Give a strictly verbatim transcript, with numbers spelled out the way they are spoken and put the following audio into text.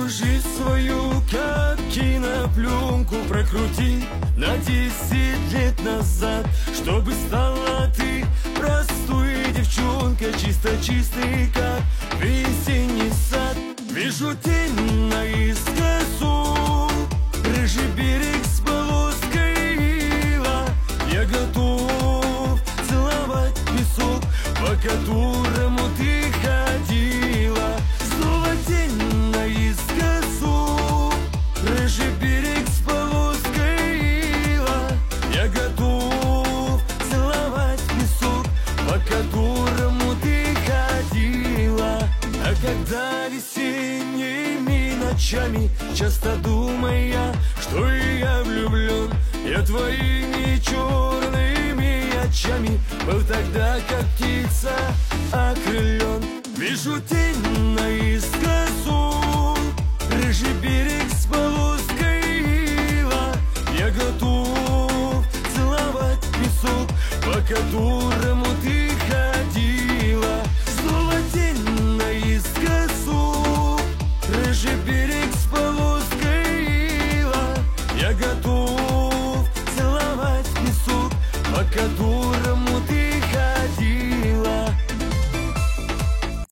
жизнь свою, как кинопленку, прокрути на десять лет назад, чтобы стала ты простой девчонкой, чисто чистый, как весенний сад. Вижу тень наискосок, рыжий берег с полоской ила. Я готов целовать песок, по которому ты ходила. Снова тень наискосок, рыжий берег с полоской ила. Я готов целовать песок, по которому ты ходила. А когда весенними ночами, часто думая, что и я влюблен, я твоими черными очами был тогда, как птица окрылен. Вижу тень наискосок, рыжий берег с полоской ила. Я готов целовать песок, по которому